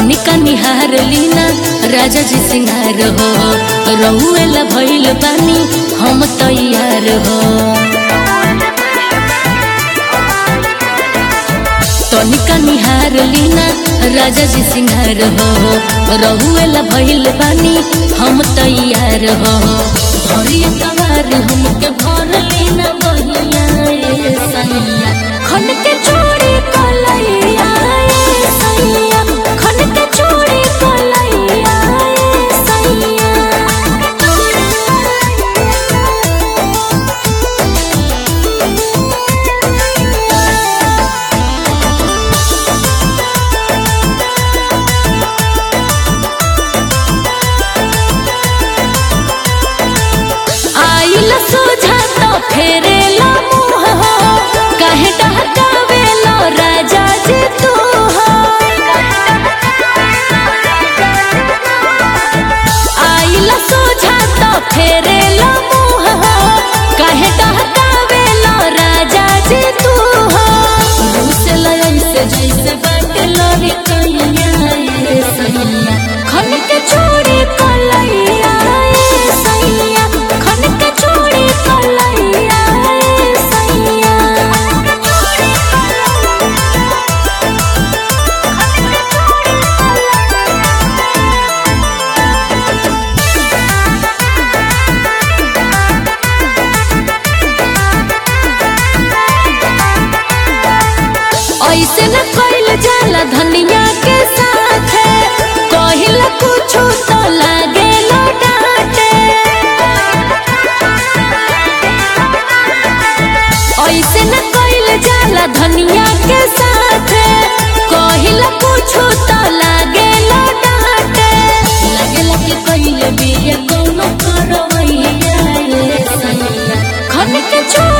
तनिका निहार लीना राजा जी सिंगार हो रहुएला भइल बानी हम तैयार हो। तनिका निहार लीना राजा जी सिंगार हो रहुएला भइल बानी हम तैयार हो। भरिया कवार हमके भर लीना बहिया ए सैया खन के चूड़ी कलैया ए सैया खन के चूड़ी कलैया ए सैया। आइल सोझा तो फेरेला मुँह हो काहे डहकावेला राजा जी तू हो। आइल सोझा तो फेरेला मुँह हो काहे डहकावेला राजा जी तू हो। रूसे लयन से जैसे बाटे लड़ी कैया ए सैया खन के चूड़ी कलैया ए सैया खन के चूड़ी कलैया ए सैया। ऐसे न कइल जाला धनिया के साथ कहिल कुछु तो लागे लो डांटे। ऐसे न कइल जाला धनिया के साथ कहिल कुछु तो लागे लो डांटे। लागेला कि कइल बिया कोनो करवैया ए सैया खन के